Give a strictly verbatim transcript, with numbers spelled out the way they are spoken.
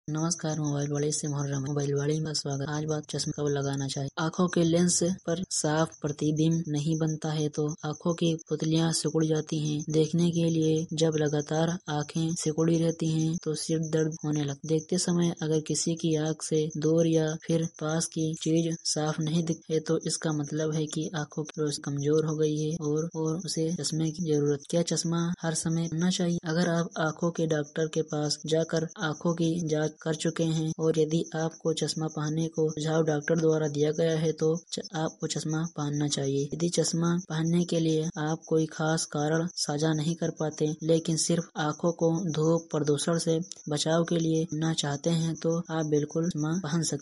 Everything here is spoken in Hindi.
नमस्कार। मोबाइल वाड़ी से मुहर्रम। मोबाइल वाड़ी में स्वागत। आज बात चश्मा कब लगाना चाहिए। आँखों के लेंस पर साफ प्रतिबिंब नहीं बनता है तो आँखों की पुतलियां सिकुड़ जाती हैं। देखने के लिए जब लगातार आँखें सिकुड़ी रहती हैं तो सिर दर्द होने लगता है। देखते समय अगर किसी की आँख से दूर या फिर पास की चीज साफ नहीं दिखे तो इसका मतलब है कि आँखों की रोशनी कमजोर हो गई है और और उसे चश्मे की जरूरत। क्या चश्मा हर समय पहनना चाहिए। अगर आप आँखों के डॉक्टर के पास जाकर आँखों की जांच कर चुके हैं और यदि आपको चश्मा पहनने को सुझाव डॉक्टर द्वारा दिया गया है तो आपको चश्मा पहनना चाहिए। यदि चश्मा पहनने के लिए आप कोई खास कारण साझा नहीं कर पाते लेकिन सिर्फ आँखों को धूप प्रदूषण से बचाव के लिए पहनना चाहते हैं तो आप बिल्कुल चश्मा पहन सकते हैं।